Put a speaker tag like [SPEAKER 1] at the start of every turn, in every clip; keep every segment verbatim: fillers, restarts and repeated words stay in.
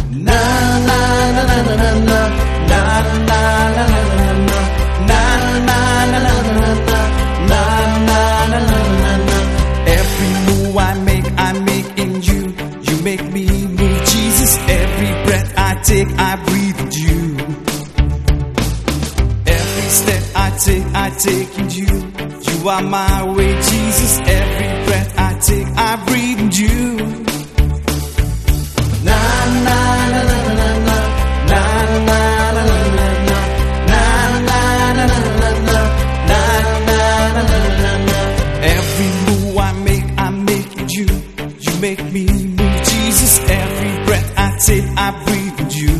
[SPEAKER 1] Na na na na na na na na na na na na na na na na na. Every move I make, I make in you. You make me move, Jesus. Every breath I take, I breathe in you. Every step I take, I take in you. You are my way, Jesus. Every breath I take, I breathe in you. Na na na na na na na na na na na na na na na na. Every move I make, I make in you. You make me move, Jesus. Every breath I take, I breathe in you.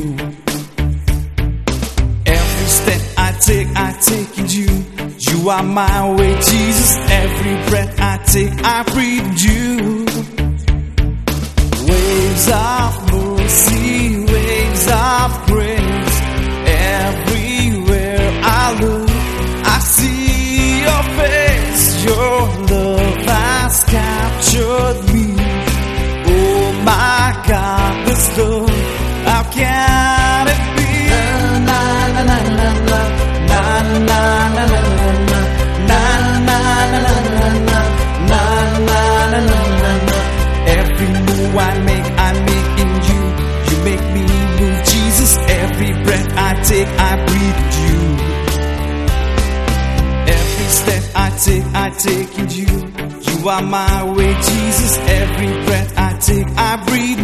[SPEAKER 1] Every step I take, I take in you. You are my way, Jesus. Every breath I take, I breathe in you. Waves of mercy, waves of grace. Everywhere I look, I see your face. Your love has captured me. Oh my God, this love, how can it be? Na na na na na na na na na na na na na na na na. Every move I make, I make in you. You make me move, Jesus. Every breath I take, I breathe in you. Every step I take, I take in you. You are my way, Jesus. Every breath I take, I breathe